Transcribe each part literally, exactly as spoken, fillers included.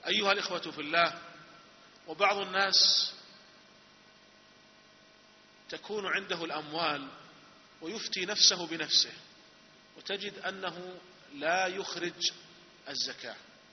أيها الإخوة في الله، وبعض الناس تكون عنده الأموال ويفتي نفسه بنفسه، وتجد أنه لا يخرج الزكاة،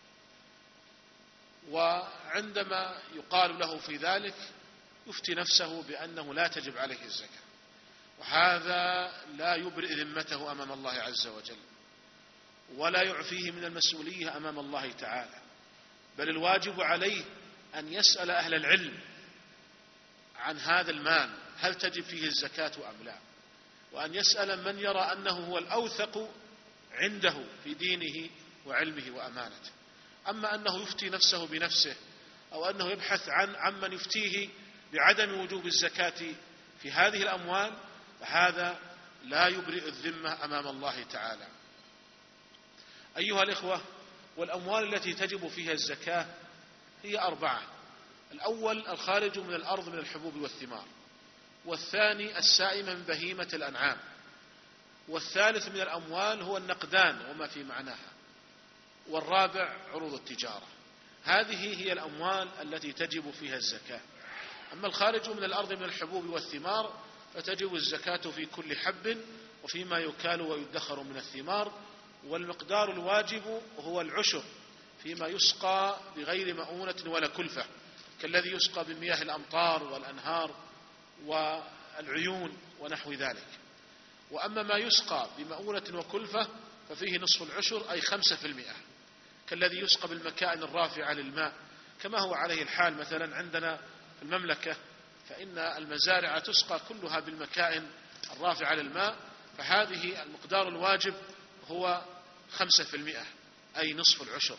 وعندما يقال له في ذلك يفتي نفسه بأنه لا تجب عليه الزكاة، وهذا لا يبرئ ذمته أمام الله عز وجل، ولا يعفيه من المسؤولية أمام الله تعالى، بل الواجب عليه أن يسأل أهل العلم عن هذا المال هل تجب فيه الزكاة أم لا، وأن يسأل من يرى أنه هو الأوثق عنده في دينه وعلمه وأمانته. أما أنه يفتي نفسه بنفسه، أو أنه يبحث عن عمن يفتيه بعدم وجوب الزكاة في هذه الأموال، فهذا لا يبرئ الذمة أمام الله تعالى. أيها الإخوة، والأموال التي تجب فيها الزكاة هي أربعة: الأول الخارج من الأرض من الحبوب والثمار، والثاني السائمة من بهيمة الأنعام، والثالث من الأموال هو النقدان وما في معناها، والرابع عروض التجارة. هذه هي الأموال التي تجب فيها الزكاة. أما الخارج من الأرض من الحبوب والثمار فتجب الزكاة في كل حب وفيما يكال ويدخر من الثمار، والمقدار الواجب هو العشر فيما يسقى بغير مؤونة ولا كلفة، كالذي يسقى بمياه الأمطار والأنهار والعيون ونحو ذلك. وأما ما يسقى بمؤونة وكلفة ففيه نصف العشر، أي خمسة في المئة، كالذي يسقى بالمكائن الرافعة للماء، كما هو عليه الحال مثلا عندنا في المملكة، فإن المزارع تسقى كلها بالمكائن الرافعة للماء، فهذه المقدار الواجب هو خمسة في المئة، أي نصف العشر.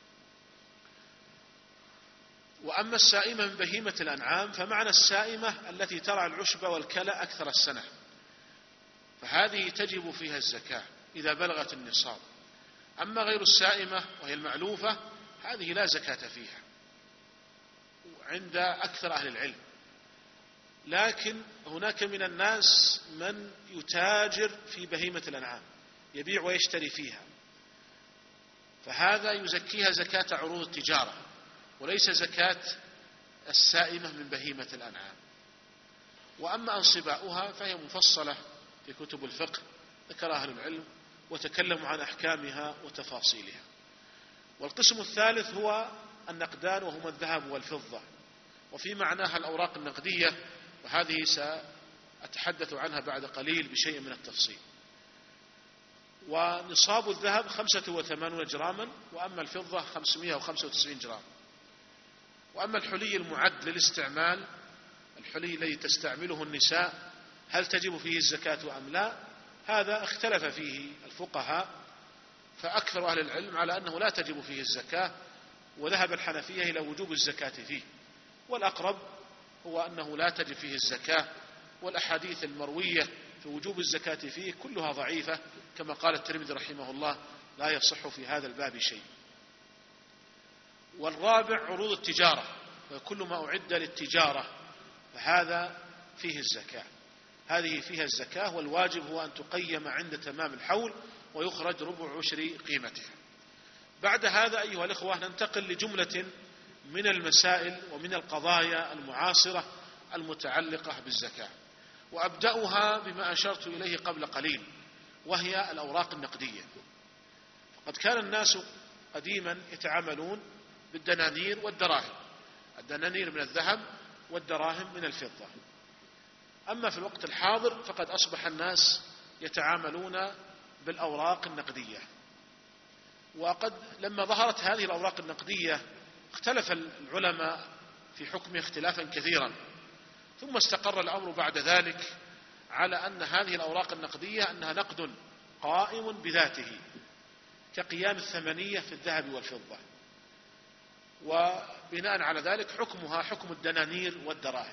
وأما السائمة من بهيمة الأنعام فمعنى السائمة التي ترعى العشب والكلى أكثر السنة، فهذه تجب فيها الزكاة إذا بلغت النصاب. أما غير السائمة وهي المعلوفة هذه لا زكاة فيها عند أكثر أهل العلم. لكن هناك من الناس من يتاجر في بهيمة الأنعام، يبيع ويشتري فيها، فهذا يزكيها زكاة عروض التجارة وليس زكاة السائمة من بهيمة الأنعام. وأما أنصباؤها فهي مفصلة في كتب الفقه ذكرها أهل العلم وتكلموا عن أحكامها وتفاصيلها. والقسم الثالث هو النقدان، وهما الذهب والفضة، وفي معناها الأوراق النقدية، وهذه سأتحدث عنها بعد قليل بشيء من التفصيل. ونصاب الذهب خمسة وثمانون جراما، وأما الفضة خمسمائة وخمسة وتسعين جرام. وأما الحلي المعد للاستعمال، الحلي الذي تستعمله النساء، هل تجب فيه الزكاة أم لا؟ هذا اختلف فيه الفقهاء، فأكثر أهل العلم على أنه لا تجب فيه الزكاة، وذهب الحنفية إلى وجوب الزكاة فيه، والأقرب هو أنه لا تجب فيه الزكاة، والأحاديث المروية في وجوب الزكاة فيه كلها ضعيفة، كما قال الترمذي رحمه الله: لا يصح في هذا الباب شيء. والرابع عروض التجارة، فكل ما أعد للتجارة فهذا فيه الزكاة، هذه فيها الزكاة، والواجب هو أن تقيم عند تمام الحول ويخرج ربع عشر قيمتها. بعد هذا أيها الإخوة ننتقل لجملة من المسائل ومن القضايا المعاصرة المتعلقة بالزكاة، وأبدأها بما أشرت إليه قبل قليل، وهي الأوراق النقدية. فقد كان الناس قديما يتعاملون بالدنانير والدراهم، الدنانير من الذهب والدراهم من الفضة. أما في الوقت الحاضر فقد أصبح الناس يتعاملون بالأوراق النقدية. وقد لما ظهرت هذه الأوراق النقدية اختلف العلماء في حكمها اختلافا كثيرا، ثم استقر الأمر بعد ذلك على أن هذه الأوراق النقدية أنها نقد قائم بذاته كقيام الثمنية في الذهب والفضة، وبناء على ذلك حكمها حكم الدنانير والدراهم.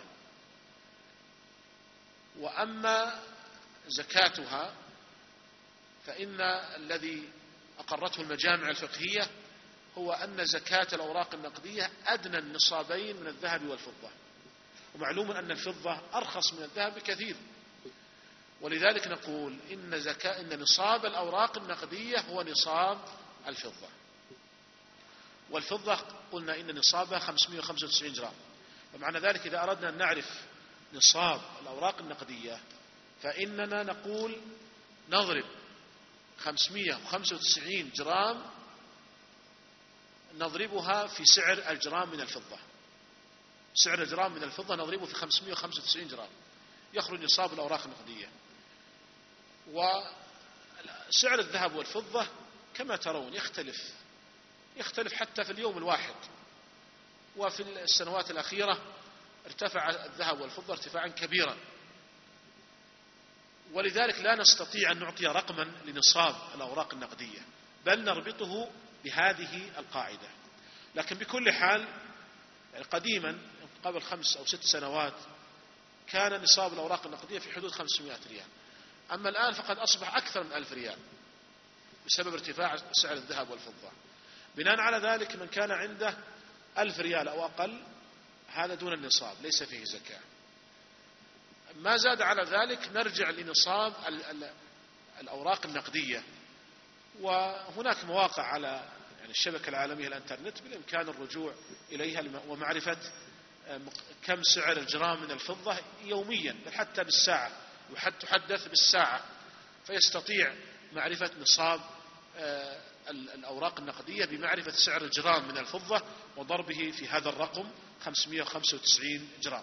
وأما زكاتها فإن الذي أقرته المجامع الفقهية هو أن زكاة الأوراق النقدية أدنى النصابين من الذهب والفضة، ومعلوم أن الفضة أرخص من الذهب بكثير، ولذلك نقول إن زكاة إن نصاب الأوراق النقدية هو نصاب الفضة. والفضة قلنا إن نصابها خمسمائة وخمسة وتسعين جرام. ومعنى ذلك إذا أردنا أن نعرف نصاب الأوراق النقدية فإننا نقول نضرب خمسمائة وخمسة وتسعين جرام نضربها في سعر الجرام من الفضة. سعر الجرام من الفضة نضربه في خمسمائة وخمسة وتسعين جرام يخرج نصاب الأوراق النقدية. وسعر الذهب والفضة كما ترون يختلف يختلف حتى في اليوم الواحد. وفي السنوات الأخيرة ارتفع الذهب والفضة ارتفاعا كبيرا، ولذلك لا نستطيع أن نعطي رقما لنصاب الأوراق النقدية، بل نربطه بهذه القاعدة. لكن بكل حال يعني قديما قبل خمس أو ست سنوات كان نصاب الأوراق النقدية في حدود خمسمائة ريال، أما الآن فقد أصبح أكثر من ألف ريال بسبب ارتفاع سعر الذهب والفضة. بناء على ذلك من كان عنده ألف ريال أو أقل هذا دون النصاب ليس فيه زكاة. ما زاد على ذلك نرجع لنصاب الأوراق النقدية، وهناك مواقع على يعني الشبكة العالمية الانترنت بالإمكان الرجوع إليها ومعرفة كم سعر الجرام من الفضة يوميا، بل حتى بالساعة تحدث بالساعة، فيستطيع معرفة نصاب الأوراق النقدية بمعرفة سعر الجرام من الفضة وضربه في هذا الرقم خمسمائة وخمسة وتسعين جرام.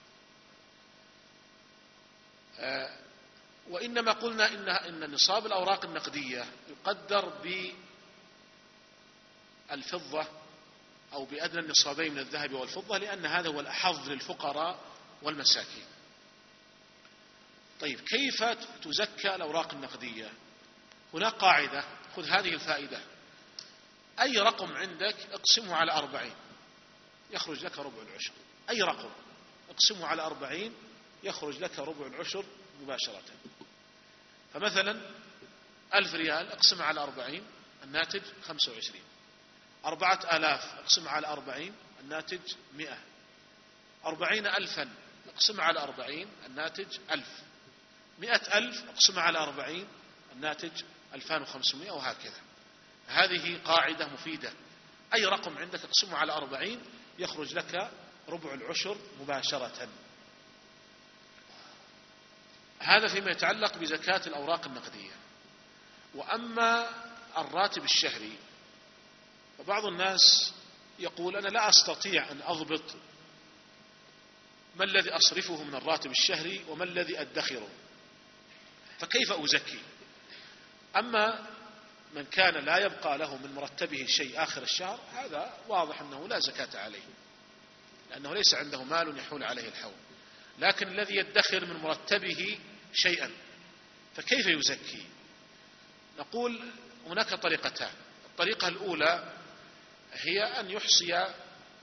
وإنما قلنا إن إن نصاب الأوراق النقدية يقدر بالفضة أو بأدنى النصابين من الذهب والفضة، لأن هذا هو الأحظ للفقراء والمساكين. طيب كيف تزكى الأوراق النقدية؟ هناك قاعدة، خذ هذه الفائدة: أي رقم عندك اقسمه على أربعين يخرج لك ربع العشر. أي رقم اقسمه على أربعين يخرج لك ربع العشر مباشرة. فمثلا ألف ريال اقسمها على أربعين الناتج خمسة وعشرين. أربعة آلاف اقسمها على أربعين الناتج مئة. أربعين ألفا اقسمها على أربعين الناتج ألف. مئة ألف اقسمها على أربعين الناتج ألفان وخمسمائة، وهكذا. هذه قاعدة مفيدة: أي رقم عندك اقسمه على أربعين يخرج لك ربع العشر مباشرة. هذا فيما يتعلق بزكاة الأوراق النقدية. وأما الراتب الشهري فبعض الناس يقول: أنا لا أستطيع أن أضبط ما الذي أصرفه من الراتب الشهري وما الذي أدخره، فكيف أزكي؟ أما من كان لا يبقى له من مرتبه شيء آخر الشهر هذا واضح أنه لا زكاة عليه، لأنه ليس عنده مال يحول عليه الحول. لكن الذي يدخر من مرتبه شيئا فكيف يزكي؟ نقول هناك طريقتان. الطريقة الأولى هي أن يحصي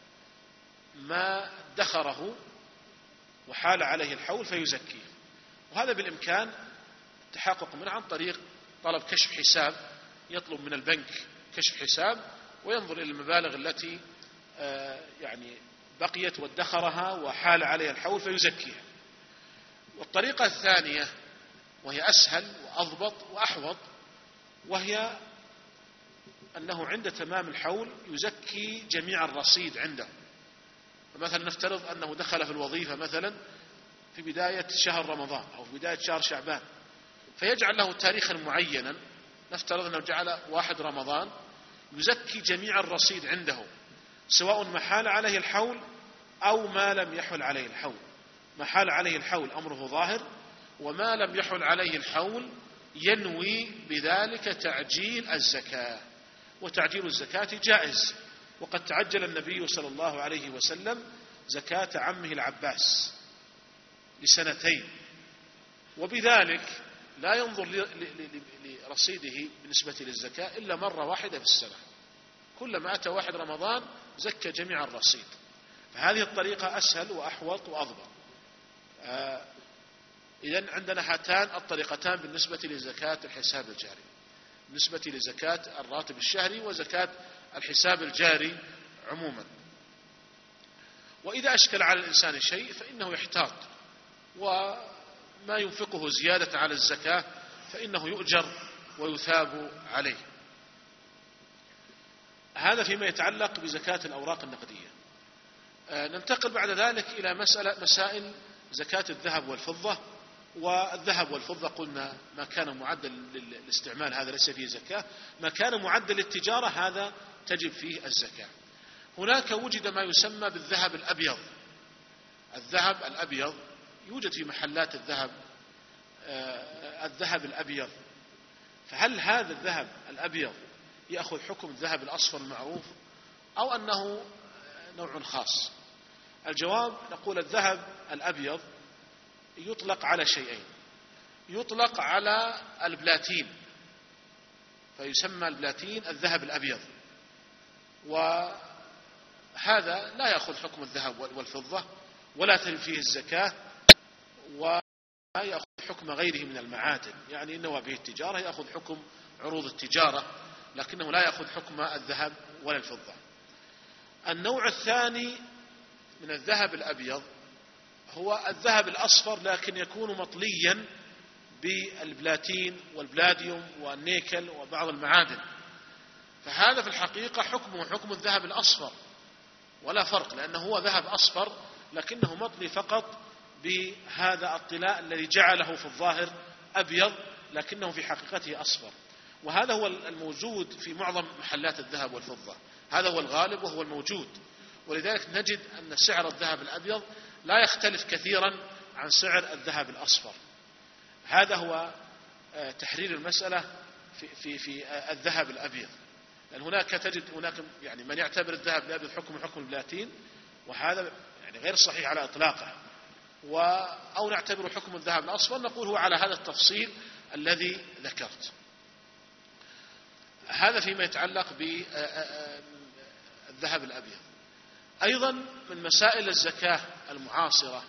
ما ادخره وحال عليه الحول فيزكيه، وهذا بالإمكان التحقق منه عن طريق طلب كشف حساب. يطلب من البنك كشف حساب وينظر إلى المبالغ التي يعني بقيت وادخرها وحال عليها الحول فيزكيها. والطريقة الثانية وهي أسهل وأضبط وأحوط، وهي أنه عند تمام الحول يزكي جميع الرصيد عنده. فمثلا نفترض أنه دخل في الوظيفة مثلا في بداية شهر رمضان أو في بداية شهر شعبان، فيجعل له تاريخا معينا، نفترض أنه جعل واحد رمضان، يزكي جميع الرصيد عنده سواء ما حال عليه الحول أو ما لم يحل عليه الحول. ما حال عليه الحول أمره ظاهر، وما لم يحل عليه الحول ينوي بذلك تعجيل الزكاة، وتعجيل الزكاة جائز. وقد تعجل النبي صلى الله عليه وسلم زكاة عمه العباس لسنتين، وبذلك لا ينظر لرصيده بالنسبة للزكاة إلا مرة واحدة في السنة. كلما أتى واحد رمضان زكى جميع الرصيد. فهذه الطريقة أسهل وأحوط وأضبط. آه إذن عندنا هاتان الطريقتان بالنسبة لزكاة الحساب الجاري، بالنسبة لزكاة الراتب الشهري وزكاة الحساب الجاري عموما. وإذا أشكل على الإنسان شيء فإنه يحتاط، وما ينفقه زيادة على الزكاة فإنه يؤجر ويثاب عليه. هذا فيما يتعلق بزكاة الأوراق النقدية. ننتقل بعد ذلك إلى مسألة مسائل زكاة الذهب والفضة. والذهب والفضة قلنا ما كان معدل للاستعمال هذا ليس فيه زكاة، ما كان معدل للتجارة هذا تجب فيه الزكاة. هناك وجد ما يسمى بالذهب الأبيض. الذهب الأبيض يوجد في محلات الذهب الذهب الأبيض. فهل هذا الذهب الأبيض يأخذ حكم الذهب الأصفر المعروف أو أنه نوع خاص؟ الجواب نقول الذهب الأبيض يطلق على شيئين. يطلق على البلاتين فيسمى البلاتين الذهب الأبيض، وهذا لا يأخذ حكم الذهب والفضة ولا تجب فيه الزكاة، ولا يأخذ حكم غيره من المعادن، يعني إنه به التجارة يأخذ حكم عروض التجارة لكنه لا يأخذ حكم الذهب ولا الفضة. النوع الثاني من الذهب الأبيض هو الذهب الأصفر لكن يكون مطليا بالبلاتين والبلاديوم والنيكل وبعض المعادن، فهذا في الحقيقة حكمه حكم الذهب الأصفر ولا فرق، لأنه هو ذهب أصفر لكنه مطلي فقط بهذا الطلاء الذي جعله في الظاهر أبيض لكنه في حقيقته أصفر. وهذا هو الموجود في معظم محلات الذهب والفضة، هذا هو الغالب وهو الموجود. ولذلك نجد أن سعر الذهب الأبيض لا يختلف كثيرا عن سعر الذهب الأصفر. هذا هو تحرير المسألة في, في, في الذهب الأبيض، لأن هناك تجد هناك يعني من يعتبر الذهب الأبيض حكم حكم البلاتين، وهذا يعني غير صحيح على إطلاقه، أو نعتبر حكم الذهب الأصفر نقول هو على هذا التفصيل الذي ذكرت. هذا فيما يتعلق بالذهب الأبيض. أيضا من مسائل الزكاة المعاصرة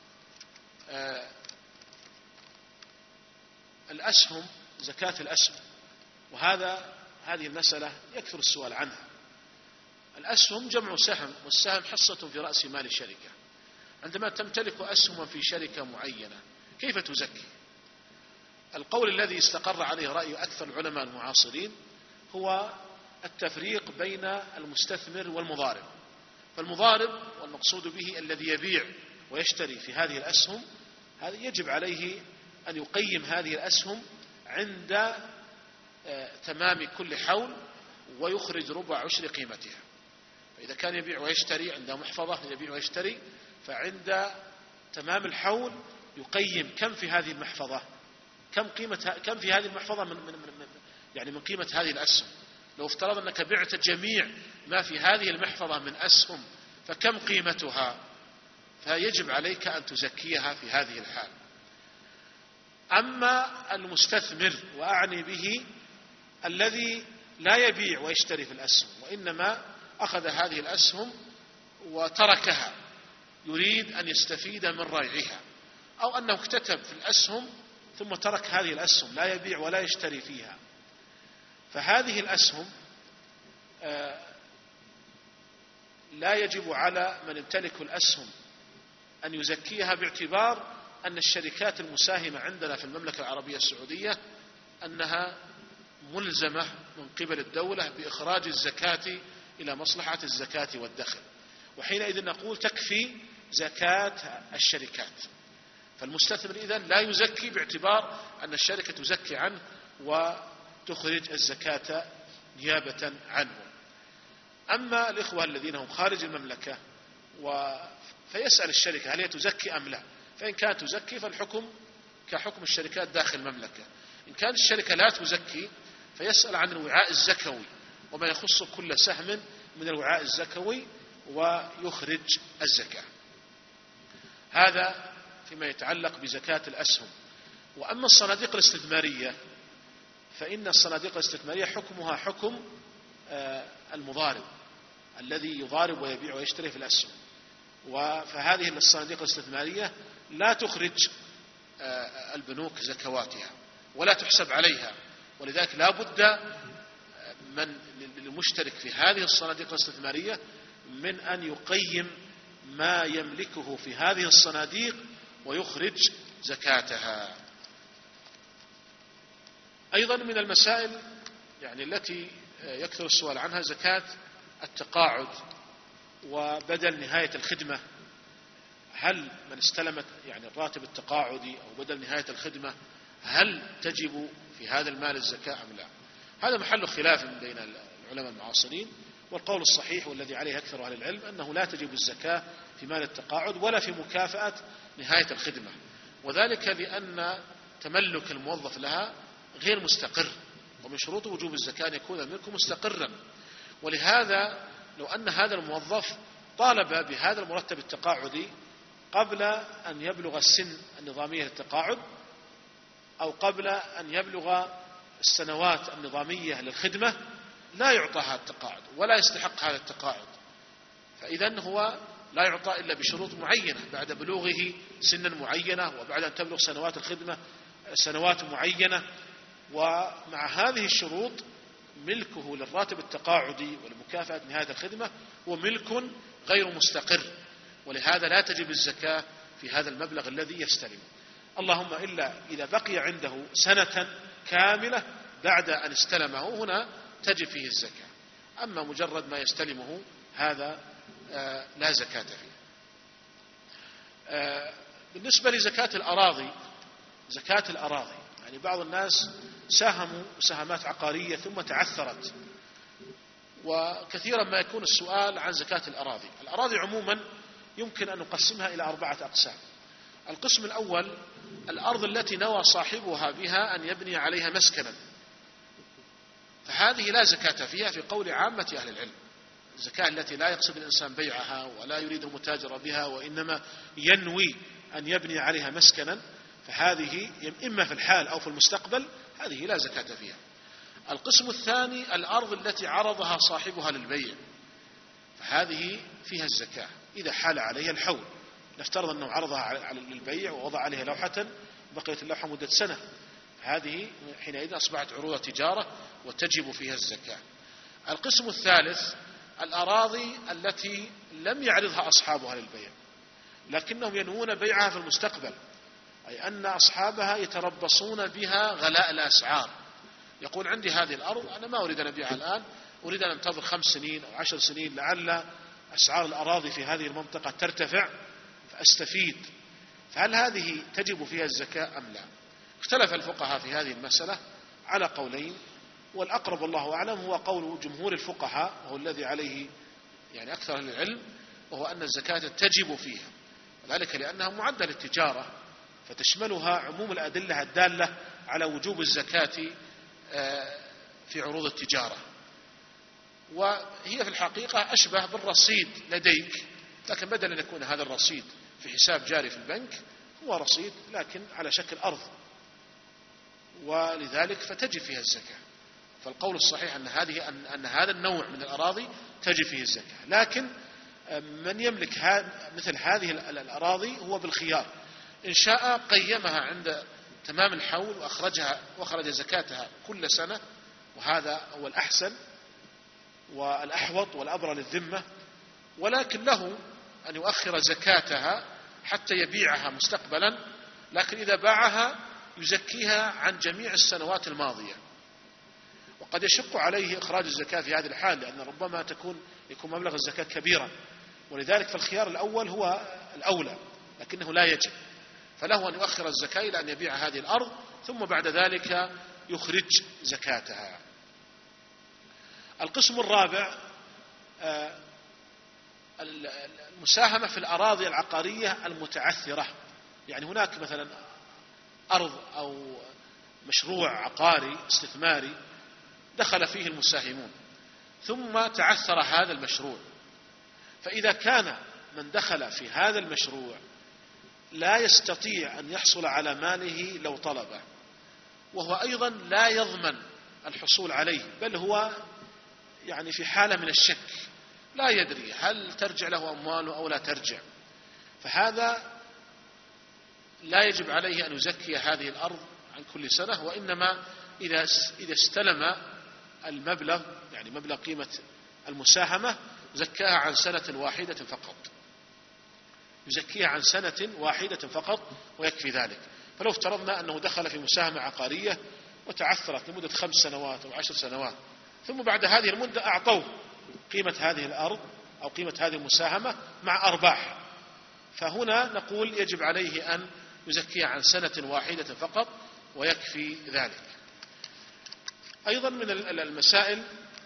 الأسهم، زكاة الأسهم، وهذا هذه المسألة يكثر السؤال عنها. الأسهم جمع سهم، والسهم حصة في رأس مال الشركة. عندما تمتلك أسهما في شركة معينة كيف تزكي؟ القول الذي استقر عليه رأي أكثر العلماء المعاصرين هو التفريق بين المستثمر والمضارب. فالمضارب والمقصود به الذي يبيع ويشتري في هذه الأسهم، هذا يجب عليه أن يقيم هذه الأسهم عند تمام كل حول ويخرج ربع عشر قيمتها. فإذا كان يبيع ويشتري عنده محفظة يبيع ويشتري، فعند تمام الحول يقيم كم في هذه المحفظة، كم قيمة كم في هذه المحفظة من من من يعني من قيمة هذه الأسهم. لو افترض أنك بعت جميع ما في هذه المحفظة من أسهم فكم قيمتها، فيجب عليك أن تزكيها في هذه الحال. أما المستثمر وأعني به الذي لا يبيع ويشتري في الأسهم وإنما أخذ هذه الأسهم وتركها يريد أن يستفيد من ريعها، أو أنه اكتتب في الأسهم ثم ترك هذه الأسهم لا يبيع ولا يشتري فيها، فهذه الأسهم لا يجب على من يمتلك الأسهم أن يزكيها، باعتبار أن الشركات المساهمة عندنا في المملكة العربية السعودية أنها ملزمة من قبل الدولة بإخراج الزكاة إلى مصلحة الزكاة والدخل، وحينئذ نقول تكفي زكاة الشركات. فالمستثمر إذن لا يزكي باعتبار أن الشركة تزكي عنه وتخرج الزكاة نيابة عنه. أما الإخوة الذين هم خارج المملكة و فيسأل الشركة هل هي تزكي أم لا، فإن كانت تزكي فالحكم كحكم الشركات داخل المملكة، إن كانت الشركة لا تزكي فيسأل عن الوعاء الزكوي وما يخص كل سهم من الوعاء الزكوي ويخرج الزكاة. هذا فيما يتعلق بزكاة الأسهم. وأما الصناديق الاستثمارية فإن الصناديق الاستثمارية حكمها حكم المضارب الذي يضارب ويبيع ويشتري في الأسهم، فهذه الصناديق الاستثمارية لا تخرج البنوك زكواتها ولا تحسب عليها، ولذلك لا بد من للمشترك في هذه الصناديق الاستثمارية من أن يقيم ما يملكه في هذه الصناديق ويخرج زكاتها. أيضا من المسائل يعني التي يكثر السؤال عنها زكاة التقاعد وبدل نهاية الخدمة، هل من استلمت يعني الراتب التقاعدي أو بدل نهاية الخدمة هل تجب في هذا المال الزكاة أم لا؟ هذا محل خلاف بين العلماء المعاصرين، والقول الصحيح والذي عليه أكثر أهل العلم أنه لا تجب الزكاة في مال التقاعد ولا في مكافأة نهاية الخدمة، وذلك لأن تملك الموظف لها غير مستقر، ومن شروط وجوب الزكاة أن يكون الملك مستقرا. ولهذا لو أن هذا الموظف طالب بهذا المرتب التقاعدي قبل أن يبلغ السن النظامية للتقاعد أو قبل أن يبلغ السنوات النظامية للخدمة، لا يعطى هذا التقاعد ولا يستحق هذا التقاعد، فإذن هو لا يعطى إلا بشروط معينة بعد بلوغه سنا معينة وبعد أن تبلغ سنوات الخدمة سنوات معينة. ومع هذه الشروط ملكه للراتب التقاعدي ولمكافأة نهاية الخدمة هو ملك غير مستقر، ولهذا لا تجب الزكاة في هذا المبلغ الذي يستلمه، اللهم إلا إذا بقي عنده سنة كاملة بعد أن استلمه، هنا تجب فيه الزكاة. أما مجرد ما يستلمه هذا آه لا زكاة فيه. آه بالنسبة لزكاة الأراضي، زكاة الأراضي يعني بعض الناس ساهموا سهامات عقارية ثم تعثرت، وكثيرا ما يكون السؤال عن زكاة الأراضي. الأراضي عموما يمكن أن نقسمها إلى أربعة أقسام. القسم الأول الأرض التي نوى صاحبها بها أن يبني عليها مسكنا، فهذه لا زكاة فيها في قول عامة أهل العلم. الزكاة التي لا يقصد الإنسان بيعها ولا يريد المتاجرة بها وإنما ينوي أن يبني عليها مسكنا، فهذه إما في الحال أو في المستقبل هذه لا زكاة فيها. القسم الثاني الأرض التي عرضها صاحبها للبيع، فهذه فيها الزكاة إذا حال عليها الحول. نفترض أنه عرضها للبيع ووضع عليها لوحة، بقيت اللوحة مدة سنة، هذه حينئذ أصبحت عروض تجارة وتجب فيها الزكاة. القسم الثالث الأراضي التي لم يعرضها أصحابها للبيع لكنهم ينوون بيعها في المستقبل، أي أن أصحابها يتربصون بها غلاء الأسعار، يقول عندي هذه الأرض أنا ما أريد أن أبيعها الآن، أريد أن أنتظر خمس سنين أو عشر سنين لعل أسعار الأراضي في هذه المنطقة ترتفع فأستفيد، فهل هذه تجب فيها الزكاة أم لا؟ اختلف الفقهاء في هذه المسألة على قولين، والأقرب والله أعلم هو قول جمهور الفقهاء وهو الذي عليه يعني أكثر العلم، وهو أن الزكاة تجب فيها، ذلك لأنها معدة للتجارة فتشملها عموم الأدلة الدالة على وجوب الزكاة في عروض التجارة، وهي في الحقيقة أشبه بالرصيد لديك، لكن بدل أن يكون هذا الرصيد في حساب جاري في البنك هو رصيد لكن على شكل أرض، ولذلك فتجب فيها الزكاة. فالقول الصحيح أن هذه أن, أن هذا النوع من الأراضي تجب فيه الزكاة، لكن من يملك مثل هذه الأراضي هو بالخيار، إن شاء قيمها عند تمام الحول وأخرجها وأخرج زكاتها كل سنة، وهذا هو الأحسن والأحوط والأبرى للذمة، ولكن له أن يؤخر زكاتها حتى يبيعها مستقبلا، لكن إذا باعها يزكيها عن جميع السنوات الماضية، وقد يشق عليه إخراج الزكاة في هذه الحال لأن ربما تكون يكون مبلغ الزكاة كبيرا، ولذلك فالخيار الأول هو الأولى لكنه لا يجب، فله أن يؤخر الزكاة إلى أن يبيع هذه الأرض ثم بعد ذلك يخرج زكاتها. القسم الرابع المساهمة في الأراضي العقارية المتعثرة، يعني هناك مثلا أرض أو مشروع عقاري استثماري دخل فيه المساهمون ثم تعثر هذا المشروع، فإذا كان من دخل في هذا المشروع لا يستطيع أن يحصل على ماله لو طلبه، وهو أيضا لا يضمن الحصول عليه، بل هو يعني في حالة من الشك، لا يدري هل ترجع له أمواله أو لا ترجع، فهذا لا يجب عليه أن يزكي هذه الأرض عن كل سنة، وإنما إذا إذا استلم المبلغ يعني مبلغ قيمة المساهمة زكاها عن سنة واحدة فقط، يزكيها عن سنة واحدة فقط ويكفي ذلك. فلو افترضنا أنه دخل في مساهمة عقارية وتعثرت لمدة خمس سنوات أو عشر سنوات ثم بعد هذه المدة أعطوه قيمة هذه الأرض أو قيمة هذه المساهمة مع أرباح، فهنا نقول يجب عليه أن يزكيها عن سنة واحدة فقط ويكفي ذلك. أيضا من المسائل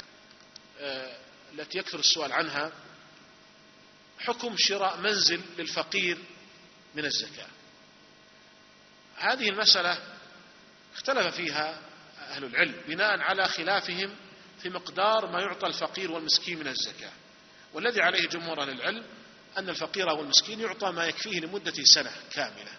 التي يكثر السؤال عنها حكم شراء منزل للفقير من الزكاة. هذه المسألة اختلف فيها أهل العلم بناء على خلافهم في مقدار ما يعطى الفقير والمسكين من الزكاة، والذي عليه جمهور أهل العلم أن الفقير والمسكين يعطى ما يكفيه لمدة سنة كاملة.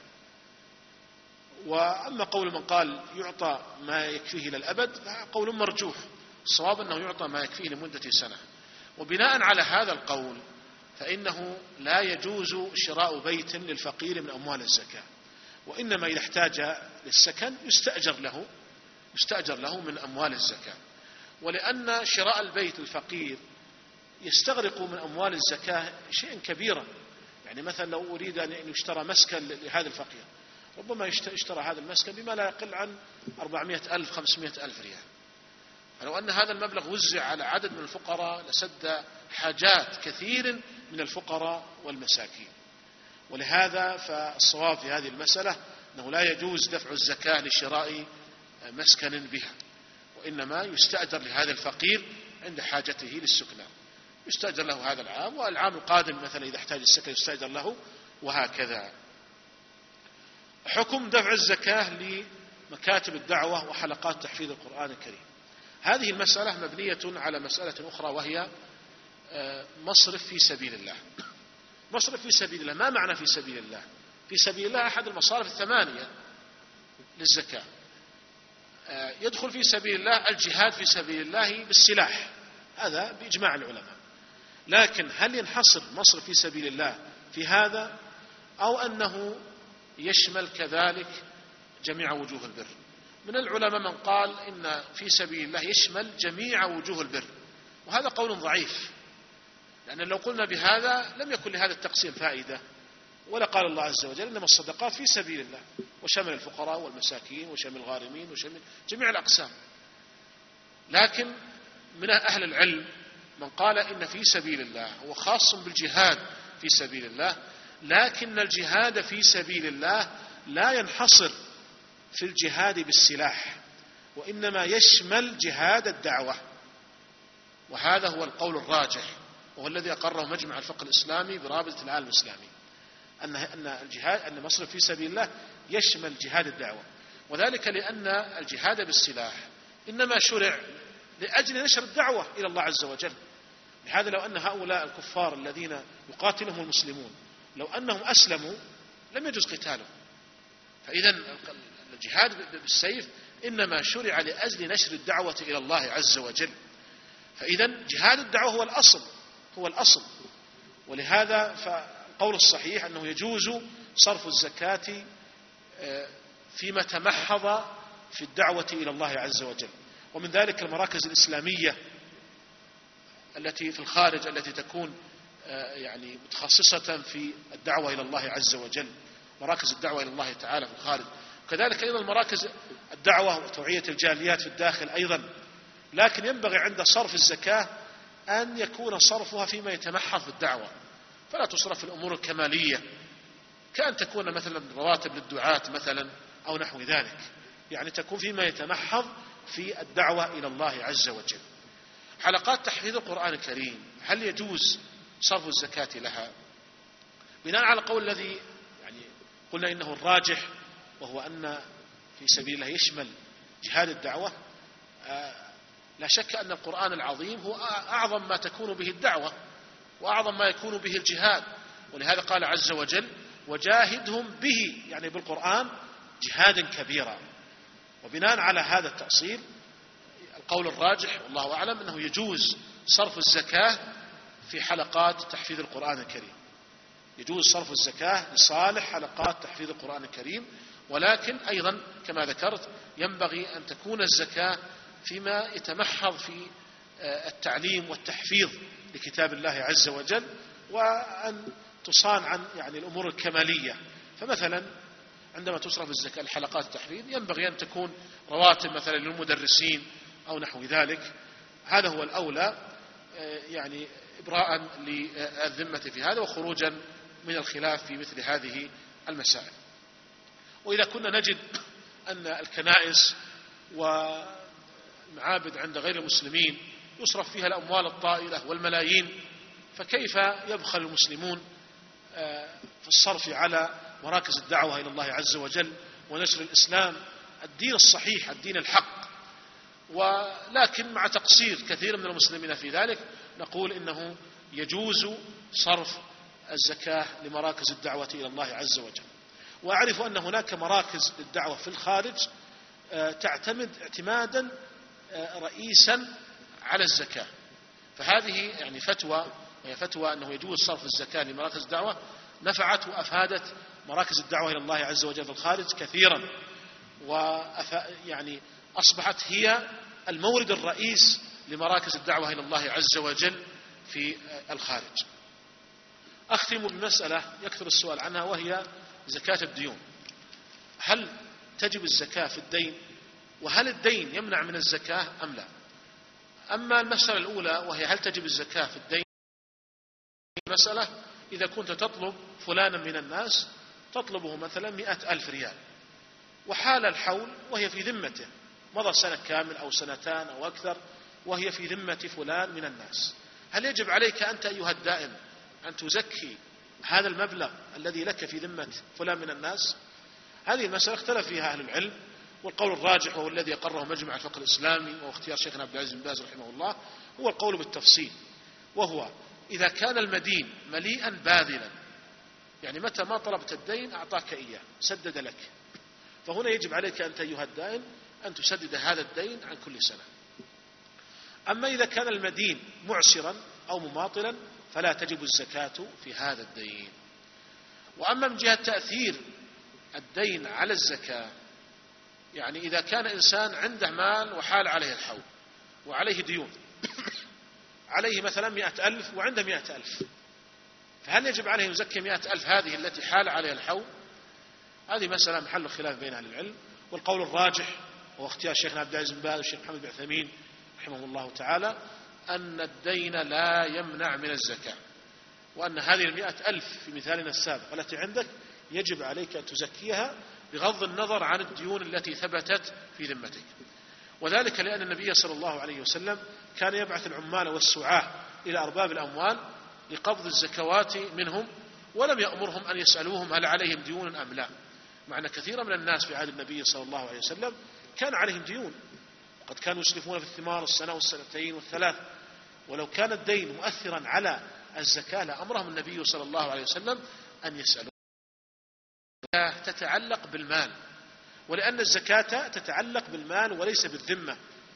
وأما قول من قال يعطى ما يكفيه إلى الأبد قول مرجوح، الصواب أنه يعطى ما يكفيه لمدة سنة. وبناء على هذا القول فإنه لا يجوز شراء بيت للفقير من أموال الزكاة، وإنما إذا احتاج للسكن يستأجر له يستأجر له من أموال الزكاة. ولأن شراء البيت الفقير يستغرق من أموال الزكاة شيئا كبيرا، يعني مثلا لو أريد أن يشترى مسكن لهذا الفقير ربما يشترى هذا المسكن بما لا يقل عن أربعمائة ألف خمسمائة ألف ريال، فلو أن هذا المبلغ وزع على عدد من الفقراء لسد حاجات كثير من الفقراء والمساكين. ولهذا فالصواب في هذه المسألة أنه لا يجوز دفع الزكاة لشراء مسكن بها، وإنما يستأجر لهذا الفقير عند حاجته للسكنى، يستأجر له هذا العام، والعام القادم مثلا إذا احتاج السكن يستأجر له، وهكذا. حكم دفع الزكاة لمكاتب الدعوة وحلقات تحفيظ القرآن الكريم. هذه المسألة مبنية على مسألة أخرى، وهي مصرف في سبيل الله. مصرف في سبيل الله، ما معنى في سبيل الله؟ في سبيل الله أحد المصارف الثمانية للزكاة. يدخل في سبيل الله الجهاد في سبيل الله بالسلاح، هذا بإجماع العلماء. لكن هل ينحصر مصرف في سبيل الله في هذا، أو أنه يشمل كذلك جميع وجوه البر؟ من العلماء من قال إن في سبيل الله يشمل جميع وجوه البر، وهذا قول ضعيف، لأن لو قلنا بهذا لم يكن لهذا التقسيم فائدة، ولا قال الله عز وجل إنما الصدقات في سبيل الله، وشمل الفقراء والمساكين وشمل الغارمين وشمل جميع الأقسام. لكن من أهل العلم من قال إن في سبيل الله هو خاص بالجهاد في سبيل الله، لكن الجهاد في سبيل الله لا ينحصر في الجهاد بالسلاح، وإنما يشمل جهاد الدعوة، وهذا هو القول الراجح، وهو الذي أقره مجمع الفقه الإسلامي برابطة العالم الإسلامي، أن أن الجهاد أن مصرف في سبيل الله يشمل جهاد الدعوة، وذلك لأن الجهاد بالسلاح إنما شرع لأجل نشر الدعوة إلى الله عز وجل. لهذا لو أن هؤلاء الكفار الذين يقاتلهم المسلمون لو أنهم أسلموا لم يجوز قتالهم، فإذا الجهاد بالسيف إنما شرع لأجل نشر الدعوة إلى الله عز وجل، فإذا جهاد الدعوة هو الأصل هو الأصل ولهذا فالقول الصحيح أنه يجوز صرف الزكاة فيما تمحض في الدعوة إلى الله عز وجل. ومن ذلك المراكز الإسلامية التي في الخارج التي تكون يعني متخصصة في الدعوة إلى الله عز وجل، مراكز الدعوة إلى الله تعالى في الخارج، وكذلك أيضا مراكز الدعوة وتوعية الجاليات في الداخل أيضا. لكن ينبغي عند صرف الزكاة أن يكون صرفها فيما يتمحض في الدعوة، فلا تصرف في الأمور الكمالية كأن تكون مثلا رواتب للدعاة مثلا أو نحو ذلك، يعني تكون فيما يتمحض في الدعوة إلى الله عز وجل. حلقات تحفيظ القرآن الكريم هل يجوز صرف الزكاة لها؟ بناء على قول الذي يعني قلنا إنه الراجح، وهو أن في سبيل الله يشمل جهاد الدعوة، لا شك أن القرآن العظيم هو أعظم ما تكون به الدعوة وأعظم ما يكون به الجهاد، ولهذا قال عز وجل وجاهدهم به، يعني بالقرآن جهادا كبيرا. وبناء على هذا التأصيل القول الراجح والله أعلم أنه يجوز صرف الزكاة في حلقات تحفيظ القرآن الكريم، يجوز صرف الزكاة لصالح حلقات تحفيظ القرآن الكريم، ولكن أيضا كما ذكرت ينبغي أن تكون الزكاة فيما يتمحض في التعليم والتحفيظ لكتاب الله عز وجل، وأن تصان عن يعني الأمور الكمالية. فمثلا عندما تصرف الزكاة الحلقات التحفيظ ينبغي أن تكون رواتب مثلا للمدرسين أو نحو ذلك، هذا هو الأولى. يعني إبراء للذمة في هذا وخروجا من الخلاف في مثل هذه المسائل. وإذا كنا نجد أن الكنائس والمعابد عند غير المسلمين يصرف فيها الأموال الطائلة والملايين، فكيف يبخل المسلمون في الصرف على مراكز الدعوة إلى الله عز وجل ونشر الإسلام الدين الصحيح الدين الحق؟ ولكن مع تقصير كثير من المسلمين في ذلك نقول إنه يجوز صرف الزكاة لمراكز الدعوة إلى الله عز وجل. وأعرف أن هناك مراكز للدعوة في الخارج تعتمد اعتمادا رئيسا على الزكاة، فهذه يعني فتوى وهي فتوى أنه يجوز صرف الزكاة لمراكز الدعوة نفعت وأفادت مراكز الدعوة إلى الله عز وجل في الخارج كثيرا، ويعني أصبحت هي المورد الرئيس لمراكز الدعوة إلى الله عز وجل في الخارج. أختم بمسألة يكثر السؤال عنها وهي زكاة الديون. هل تجب الزكاة في الدين؟ وهل الدين يمنع من الزكاة أم لا؟ أما المسألة الأولى وهي هل تجب الزكاة في الدين، مسألة إذا كنت تطلب فلانا من الناس تطلبه مثلا مئة ألف ريال وحال الحول وهي في ذمته، مضى سنة كامل أو سنتان أو أكثر وهي في ذمة فلان من الناس، هل يجب عليك أنت أيها الدائن أن تزكي هذا المبلغ الذي لك في ذمة فلان من الناس؟ هذه المسألة اختلف فيها أهل العلم، والقول الراجح وهو الذي أقره مجمع الفقه الإسلامي واختيار شيخنا عبد العزيز بن باز رحمه الله هو القول بالتفصيل، وهو إذا كان المدين مليئا باذلا، يعني متى ما طلبت الدين أعطاك إياه سدد لك، فهنا يجب عليك أنت أيها الدائن أن تسدد هذا الدين عن كل سنة. أما إذا كان المدين معسرا أو مماطلا فلا تجب الزكاة في هذا الدين. وأما من جهة تأثير الدين على الزكاة، يعني إذا كان إنسان عنده مال وحال عليه الحول وعليه ديون عليه مثلا مئة ألف وعنده مئة ألف، فهل يجب عليه يزكي مئة ألف هذه التي حال عليها الحول؟ هذه مسألة محل خلاف بين أهل العلم، والقول الراجح وهو اختيار شيخنا عبد العزيز بن باز والشيخ محمد بن عثيمين رحمه الله تعالى أن الدين لا يمنع من الزكاة، وأن هذه المئة ألف في مثالنا السابق التي عندك يجب عليك أن تزكيها بغض النظر عن الديون التي ثبتت في ذمتك. وذلك لأن النبي صلى الله عليه وسلم كان يبعث العمال والسعاة إلى أرباب الأموال لقبض الزكوات منهم، ولم يأمرهم أن يسألوهم هل عليهم ديون أم لا، مع أن كثيرا من الناس في عهد النبي صلى الله عليه وسلم كان عليهم ديون، وقد كانوا يسلفون في الثمار السنة والسنتين والثلاث، ولو كان الدين مؤثرا على الزكاة لأمرهم النبي صلى الله عليه وسلم أن يسألوا. تتعلق بالمال، ولأن الزكاة تتعلق بالمال وليس بالذمة،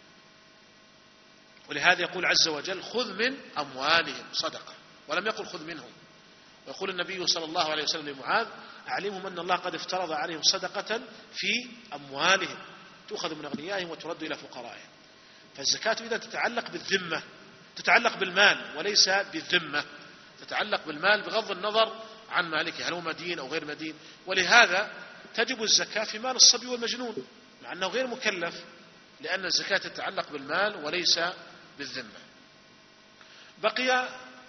ولهذا يقول عز وجل خذ من أموالهم صدقة، ولم يقل خذ منهم. ويقول النبي صلى الله عليه وسلم لمعاذ أعلمهم أن الله قد افترض عليهم صدقة في أموالهم تؤخذ من أغنيائهم وترد إلى فقرائهم. فالزكاة إذا تتعلق بالذمة، تتعلق بالمال وليس بالذمة، تتعلق بالمال بغض النظر عن مالكه هل هو مدين أو غير مدين. ولهذا تجب الزكاة في مال الصبي والمجنون مع أنه غير مكلف، لأن الزكاة تتعلق بالمال وليس بالذمة. بقي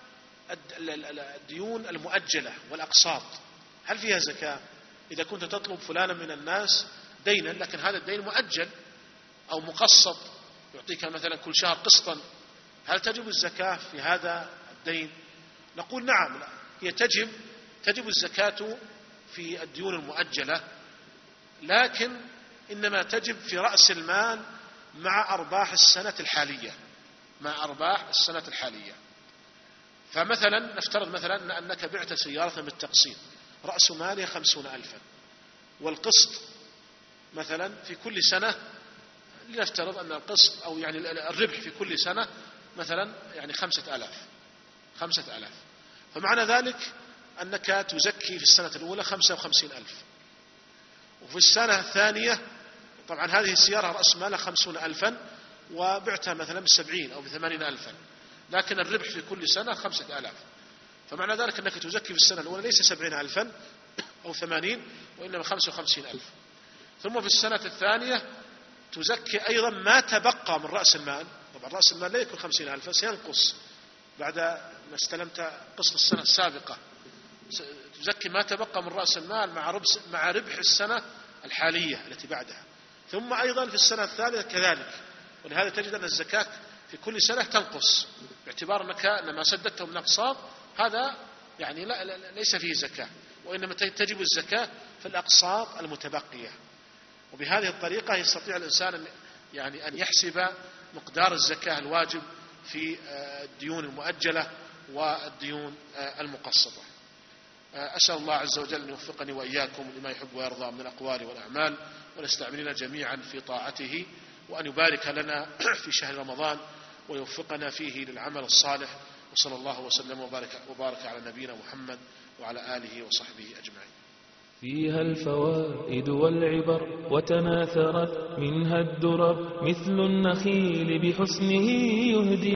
الديون المؤجلة والأقساط، هل فيها زكاة؟ إذا كنت تطلب فلانا من الناس دينا لكن هذا الدين مؤجل أو مقسط يعطيك مثلا كل شهر قسطا، هل تجب الزكاة في هذا الدين؟ نقول نعم، لا. هي تجب تجب الزكاة في الديون المؤجلة، لكن إنما تجب في رأس المال مع أرباح السنة الحالية، مع أرباح السنة الحالية. فمثلا نفترض مثلا أنك بعت سيارة بالتقسيط رأس مالها خمسون ألفا، والقسط مثلا في كل سنة لنفترض أن القسط أو يعني الربح في كل سنة مثلا يعني خمسة آلاف خمسة آلاف، فمعنى ذلك أنك تزكي في السنة الأولى خمسة وخمسين ألف، وفي السنة الثانية طبعا هذه السيارة رأس مالها خمسون ألفا وبعتها مثلا بسبعين أو بثمانين ألفا، لكن الربح في كل سنة خمسة آلاف، فمعنى ذلك أنك تزكي في السنة الأولى ليس سبعين ألفا أو ثمانين وإنما خمسة وخمسين ألف. ثم في السنة الثانية تزكي أيضا ما تبقى من رأس المال، طبعا رأس المال لا يكون خمسين ألفا، سينقص بعد ما استلمت قسط السنة السابقة، تزكي ما تبقى من رأس المال مع ربح السنة الحالية التي بعدها، ثم أيضا في السنة الثالثة كذلك. ولهذا تجد أن الزكاة في كل سنة تنقص، باعتبار أنك لما سددته من أقساط هذا يعني لا لا ليس فيه زكاة، وإنما تجب الزكاة في الأقساط المتبقية. وبهذه الطريقة يستطيع الإنسان يعني أن يحسب مقدار الزكاة الواجب في الديون المؤجلة والديون المقسطة. أسأل الله عز وجل أن يوفقني وإياكم لما يحب ويرضى من الأقوال والأعمال، ونستعملنا جميعا في طاعته، وأن يبارك لنا في شهر رمضان ويوفقنا فيه للعمل الصالح. وصلى الله وسلم وبارك, وبارك على نبينا محمد وعلى آله وصحبه أجمعين. فيها الفوائد والعبر وتناثرت منها الدرر، مثل النخيل بحسنه يهدي